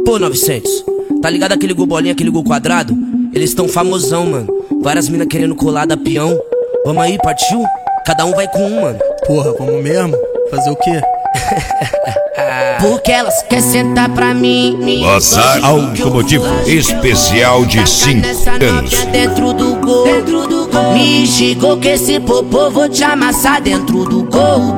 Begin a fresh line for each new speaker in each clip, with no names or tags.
Pô, 900, tá ligado aquele gol bolinha, aquele gol quadrado? Eles tão famosão, mano. Várias minas querendo colar da peão. Vamos aí, partiu? Cada um vai com um, mano.
Porra, vamos mesmo? Fazer o quê?
Porque elas querem sentar pra mim.
Bazar Automotivo especial de 5 anos.
Dentro do gol, me chegou que esse popô vou te amassar dentro do gol.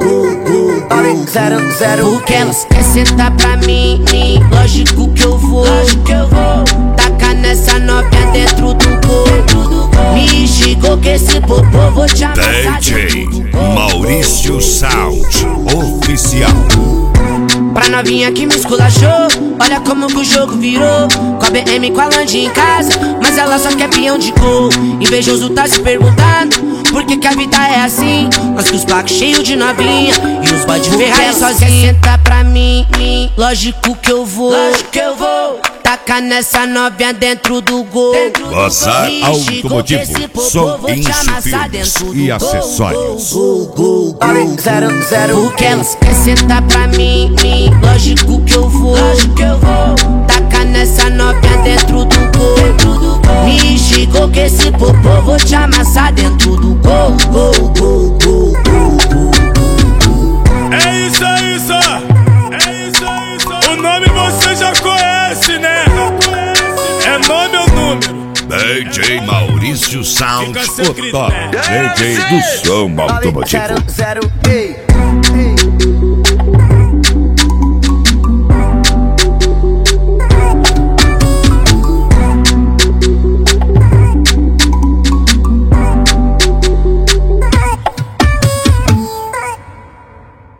Porque elas querem sentar pra mim. Lógico que eu vou. Tacar nessa novinha dentro do gol. Me chegou que esse popô vou te amassar
DJ Maurício Sound Oficial.
Pra novinha que me esculachou, olha como que o jogo virou. Com a BM, com a Land em casa, mas ela só quer peão de gol. Invejoso tá se perguntando por que a vida é assim. Nós com os placos cheios de novinha e os boy de Ferrari sozinho. Senta pra mim, lógico que eu vou. Tacar nessa novinha dentro do gol.
Bazar Automotivo, som, filmes e acessórios.
Porque elas querem sentar pra mim. Lógico que eu vou. Tacar nessa novinha dentro do gol. Me chegou que esse popô vou te amassar dentro do gol.
É isso aí, só. O nome você já conhece, né? É nome ou número?
DJ Maurício Sound,
Fica sem
o top
critério.
DJ do som automotivo.